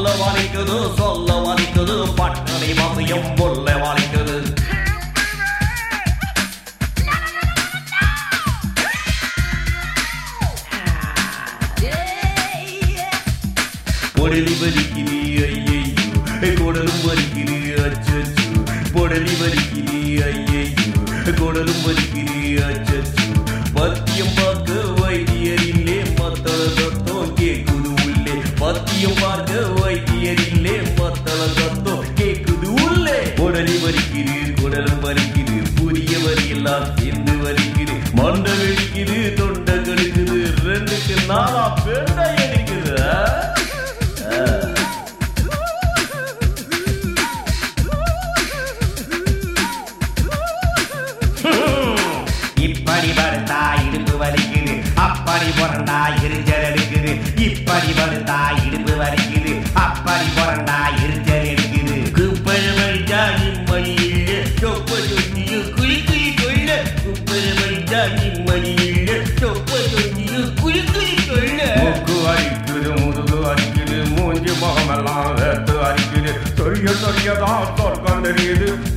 சொல்ல வலிக்குது சொல்ல வலிக்குது பட்டணி மதியம் கொல்ல வலிக்குது பொடலி வலிக்குது ஐயையோ குடலும் வலிக்குது அச்சச்சோ பொடலி வலிக்குது ஐயையோ குடலும் வலிக்குது அச்சச்சோ பத்தியம் பார்க்க வைத்தியரில்லே மத்தள சத்தம் கேக்குது உள்ளே பத்தியம் பார்க்க வைத்தியரில்லே மத்தள சத்தம் கேக்குது உள்ளே பொடலி வலிக்குது குடலும் வலிக்குது புரிய வரியெல்லாம் சேர்ந்து வலிக்குது மண்டை வெடிக்குது தொண்டை கடிக்குது ரெண்டுக்கு நாளா பெண்டை அடிக்குது இப்படி வருந்தா இடுப்பு வலிக்குது அப்படி புரண்டா எரிஞ்சல் எடுக்குது இப்படி வருந்தா இடுப்பு வலிக்குது அப்படி புரண்டா எரிஞ்சல் எடுக்குது குப்பை வலிச்சா நிம்மதி இல்லை சொப்ப சொஞ்சியு குழி குழி கொள்ள குப்பை வலிச்சா நிம்மதி இல்லை சொப்ப சொஞ்சியு குழி குழி கொள்ள மூக்கு அரிக்குது முதுகு அரிக்குது மூஞ்சி முகமெல்லாம் வேத்து அரிக்குது சொரிய சொரியதான் சொர்க்கம் தெரியுது